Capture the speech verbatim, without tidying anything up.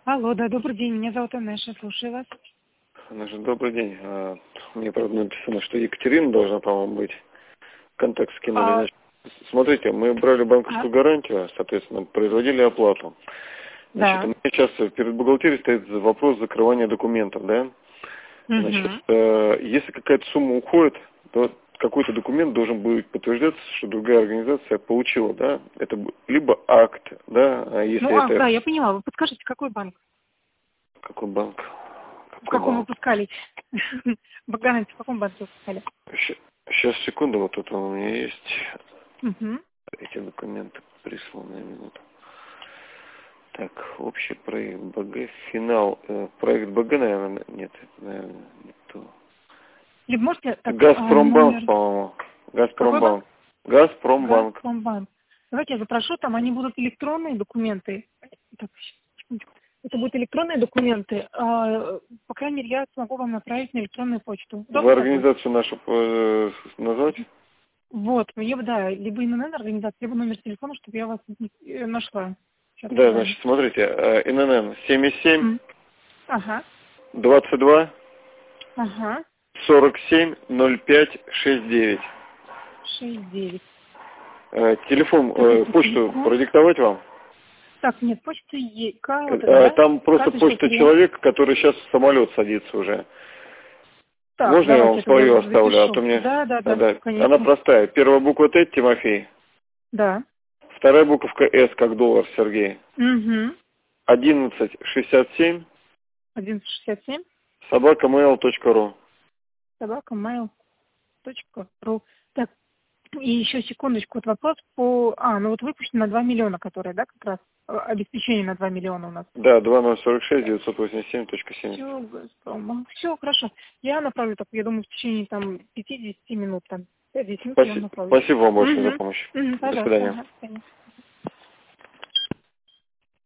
Алло, да, добрый день, меня зовут Анеша, слушаю вас. Анеша, добрый день. А, Мне, правда, написано, что Екатерина должна, по-моему, быть. Контакт скинули. А, Значит, смотрите, мы брали а, банковскую гарантию, соответственно, производили оплату. Значит, у да. меня сейчас перед бухгалтерией стоит вопрос закрывания документов, да? Значит, Угу. э, если какая-то сумма уходит, то какой-то документ должен будет подтверждаться, что другая организация получила, да? Это б- либо акт, да, а Ну, если ах, это... да, я поняла. Вы подскажите, какой банк? Какой банк? В Какой каком банк? выпускали? Богданович, в каком банке выпускали? Сейчас, секунду, вот тут у меня есть Угу. эти документы присланные минуту. Так, общий проект БГ, финал, э, проект БГ, наверное, нет, это, наверное, не то. Либо можете так, а, Газпромбанк, номер... по-моему. Какой банк? Газпромбанк. Газпромбанк. Газпромбанк. Давайте я запрошу, там они будут электронные документы. Так, секундочку. Это будут электронные документы. а, По крайней мере, я смогу вам направить на электронную почту. Вы Удобно так будет? организацию нашу э, назвать? Вот, мне бы, да, либо ИНН организация, либо номер телефона, чтобы я вас э, нашла. Сейчас Да, позвоню. значит, смотрите, э, ИНН семь семь М. Ага, двадцать два ага, сорок семь ноль пять шесть девять. шесть девять. Э, Телефон, Так, э, это почту телефон. продиктовать вам? Так, нет, почта Е, К, Э, вот это, э, да? Там просто Карточка почта три. человека, который сейчас в самолет садится уже. Так, Можно я давайте вам я тогда свою оставлю, а то запишу. мне... Да, да, Да, да, да. Она конечно. простая. Первая буква Т, Тимофей. Да. Вторая буковка С, как доллар, Сергей. Угу. одиннадцать шестьдесят семь одиннадцать шестьдесят семь. собака mail точка ру. Собака mail точка ру. Так, и еще секундочку, вот вопрос по... А, ну вот выпущено на два миллиона, которые, да, как раз э, обеспечение на два миллиона у нас. Да, два ноль сорок шесть девятьсот восемьдесят семь точка семьдесят. Все, Газпром. Все, хорошо. Я направлю, так, я думаю, в течение там пяти-десяти минут, там, пять-десять минут я вам Спасибо, направлю. спасибо вам большое за Угу. помощь. Угу, До пожалуйста, свидания. ага, конечно.